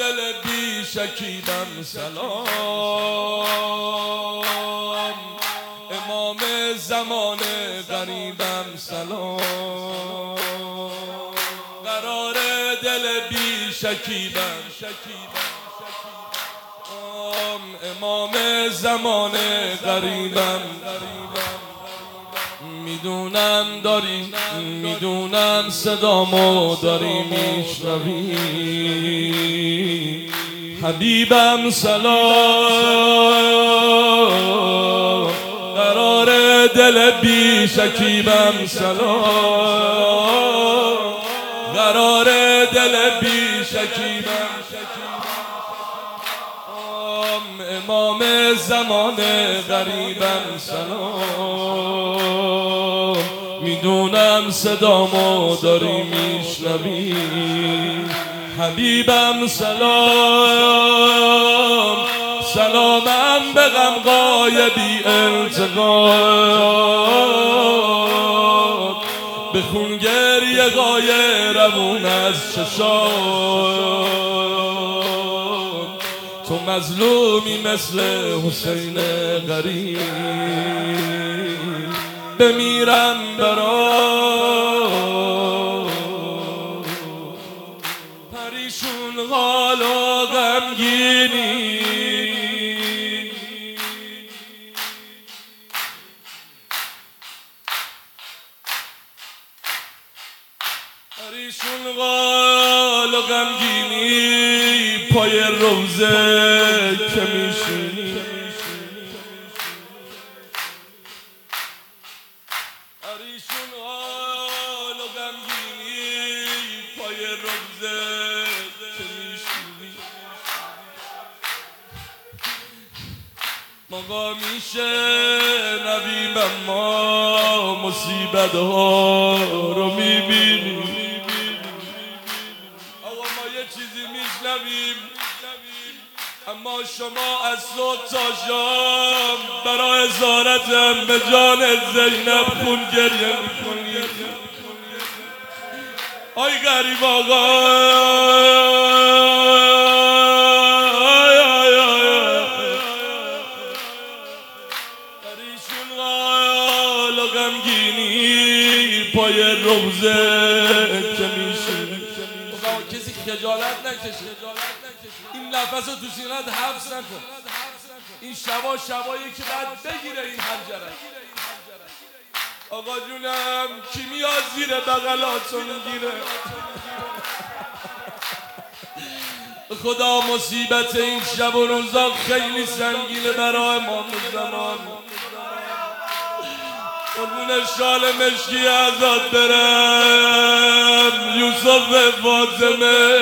دل بی شکیبم سلام، امام زمان غریبم سلام، قرار دل بی شکیبم امام زمان غریبم. میدونم داری، میدونم صدامو داری میشنوی، حبیبم سلام، قرار دل بی شکیبم سلام، قرار دل بی شکیبم امام زمان غریبم سلام، میدونم صدامو داری میشنوی، حبیبم سلام، سلامم به غمقای بی التقام، به خون گریه قای روون از چشام، تو مظلومی مثل حسین غریب، بمیرم برات پریشون حال و غمگینی، پریشون حال و غمگینی، پای روزه که میشینی، پریشون حال و غمگینی، پای روزه که میشینی، موقع میشه نبیم اما مصیبت ها رو میبینی، اما شما از صبح تا شام برای زارتم به جان زینب خون گریه میکنید. آی غریب آقا، پریشون حال و غمگینی، پای روزه که میشینی، کسی خجالت نکشه، این نفس رو تو سینت حبس نکن، این شبایی که بعد بگیره این حنجره. آقا جونم کی میاد زیر بغلاتو میگیره؟ خدا مصیبت این شب و روزا خیلی سنگینه برای ما زمان. قربون شال مشکی ازاد برم یوسف فاطمه،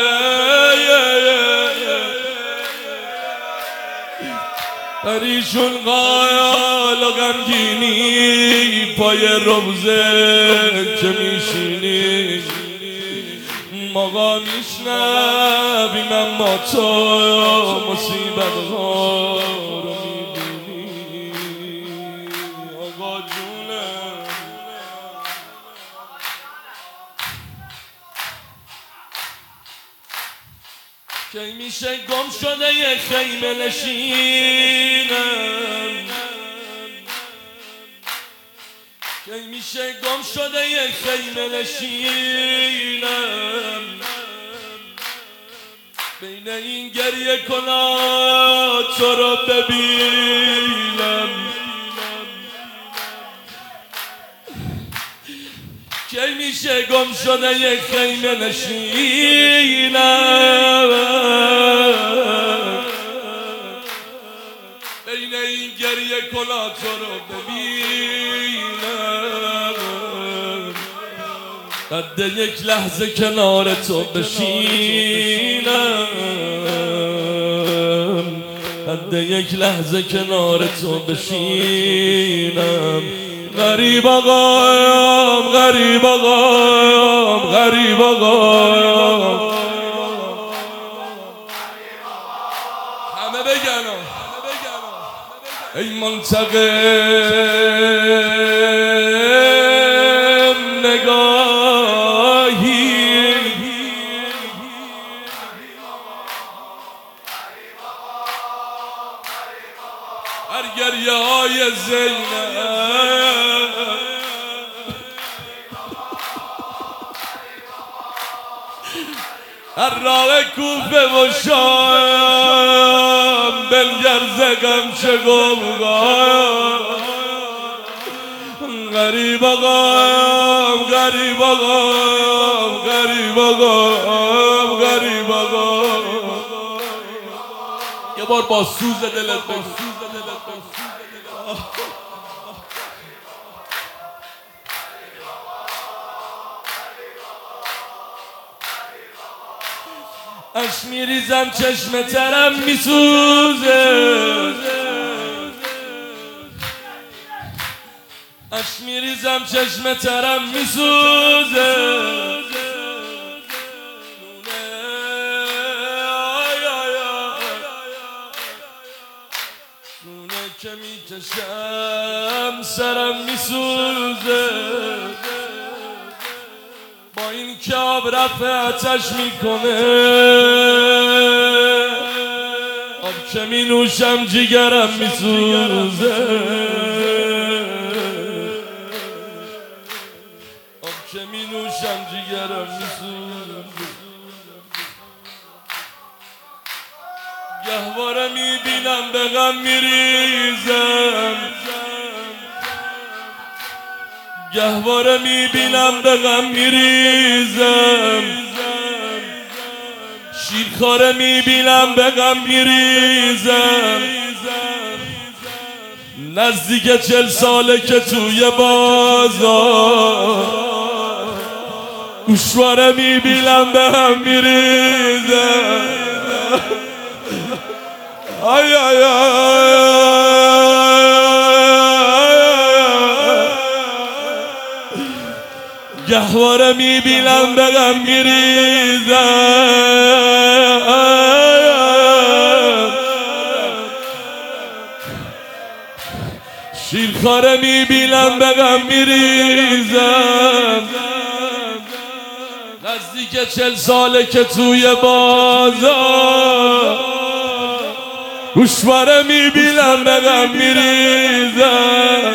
پریشون قایال و غمگینی، پای روزه که میشینی، موقع میشنویم اما تو مصیبت ها رو میبینی. آقا جونم کی میشه گم شده یه خیمه نشینم، کی میشه گم شده یه خیمه نشینم، بین این گریه کنات تو رو ببینم، کی میشه گم شده یک خیمه نشینم، بین این گریه کنات تو رو ببینم، قد یک لحظه کنار تو بشینم، قد یک لحظه کنار تو بشینم. غریب آقایم، غریب آقایم، غریب آقایم، همه بگن ای منتقم نگاهی، هر گریه های زینب هر راه کوفه و شام بنگر زگم چه گمگام غریب آقام غریب آقام غریب آقام غریب آقام یه بار با سوز دلت بگو اش میریزم چشم ترم میسوزه اش میریزم چشم ترم میسوزه نونه که میکشم سرم میسوزه با این که آب رفع آتش میکنه آب که می نوشم جگرم میسوزه آب که می نوشم جگرم میسوزه گهواره میبینم به غم میریزم گهواره میبینم به غم میریزم شیرخواره میبینم به غم میریزم نزدیک 40 ساله که توی بازار گوشواره میبینم به هم میریزم آی آی گهواره میبینم به غم میریزم شیرخواره میبینم به غم میریزم نزدیک 40 ساله که توی بازار گوشواره میبینم به غم میریزم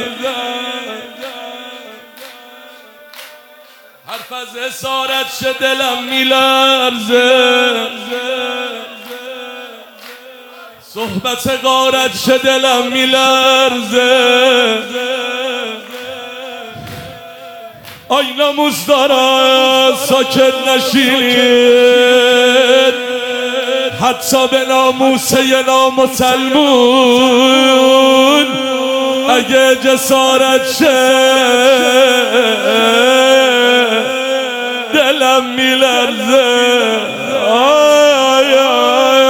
حرف از اسارت شه دلم میلرزه صحبت غارت شه دلم میلرزه آی ناموس دارا ساکت نشینید حتی به ناموس یه نامسلمون اگه جسارت شه دلم میلرزه آی آی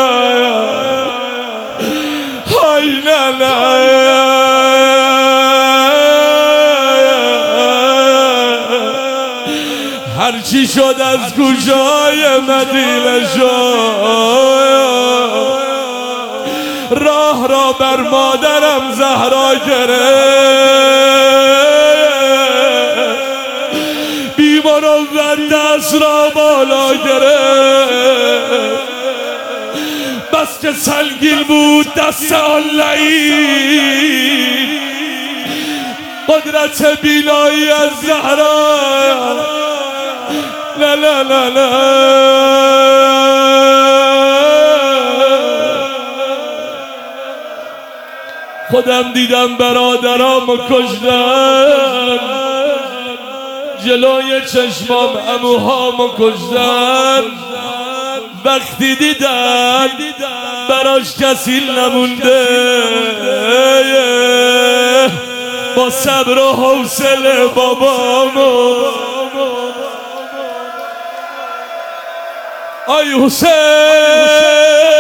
آی نه نه هرچی شد از گوشای مدینه شد راه را بر مادرم زهرا گرفت بیمارم و دست را بالا گرفت بس که سنگین بود دست آن لعین قدرت بینایی از زهرا لا لا لا لا خودم دیدم برادرامو کشتن جلوی چشمام عموهامو کشتن وقتی دیدن براش کسی نمونده با صبر و حوصله بابامو آی حسین